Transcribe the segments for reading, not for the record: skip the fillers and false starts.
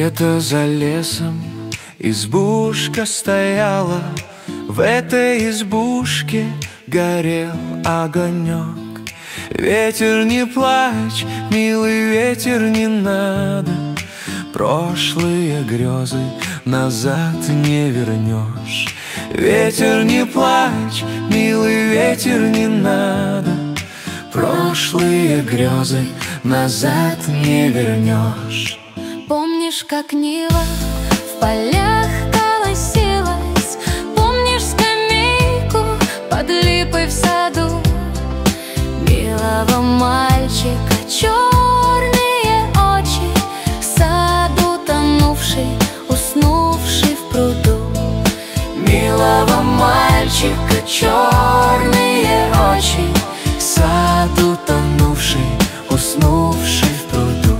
Где-то за лесом избушка стояла, в этой избушке горел огонек. Ветер, не плачь, милый ветер, не надо, прошлые грезы назад не вернешь. Ветер, не плачь, милый ветер, не надо, прошлые грезы назад не вернешь. Помнишь, как Нива в полях колосилась? Помнишь скамейку под липой в саду? Милого мальчика черные очи, в саду тонувший, уснувший в пруду. Милого мальчика черные очи, в саду тонувший, уснувший в пруду.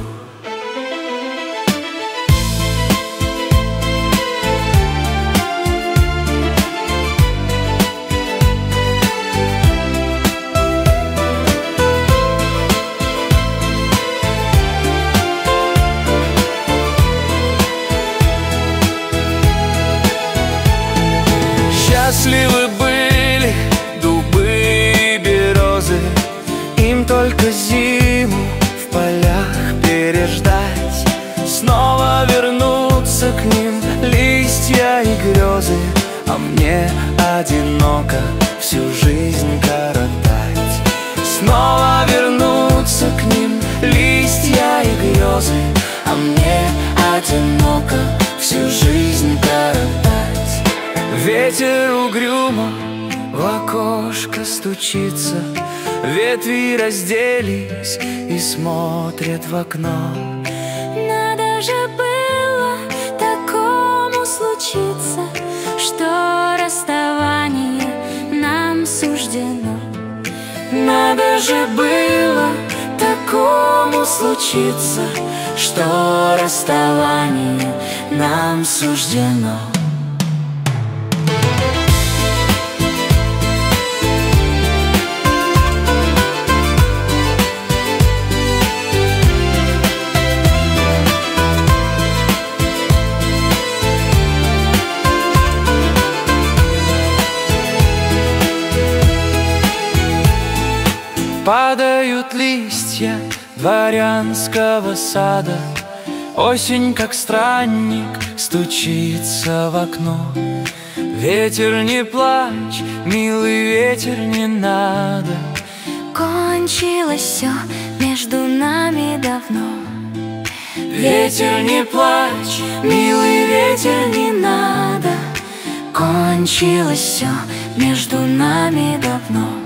Счастливы были дубы и березы, им только зиму в полях переждать. Снова вернутся к ним листья и грезы, а мне одиноко всю жизнь коротать. Снова вернутся к ним листья и грезы, а мне одиноко всю жизнь коротать. Ветер угрюмо в окошко стучится, ветви разделись и смотрят в окно. Надо же было такому случиться, что расставание нам суждено. Надо же было такому случиться, что расставание нам суждено. Падают листья дворянского сада, осень, как странник, стучится в окно. Ветер, не плачь, милый ветер, не надо, кончилось все между нами давно. Ветер, не плачь, милый ветер, не надо, кончилось все между нами давно.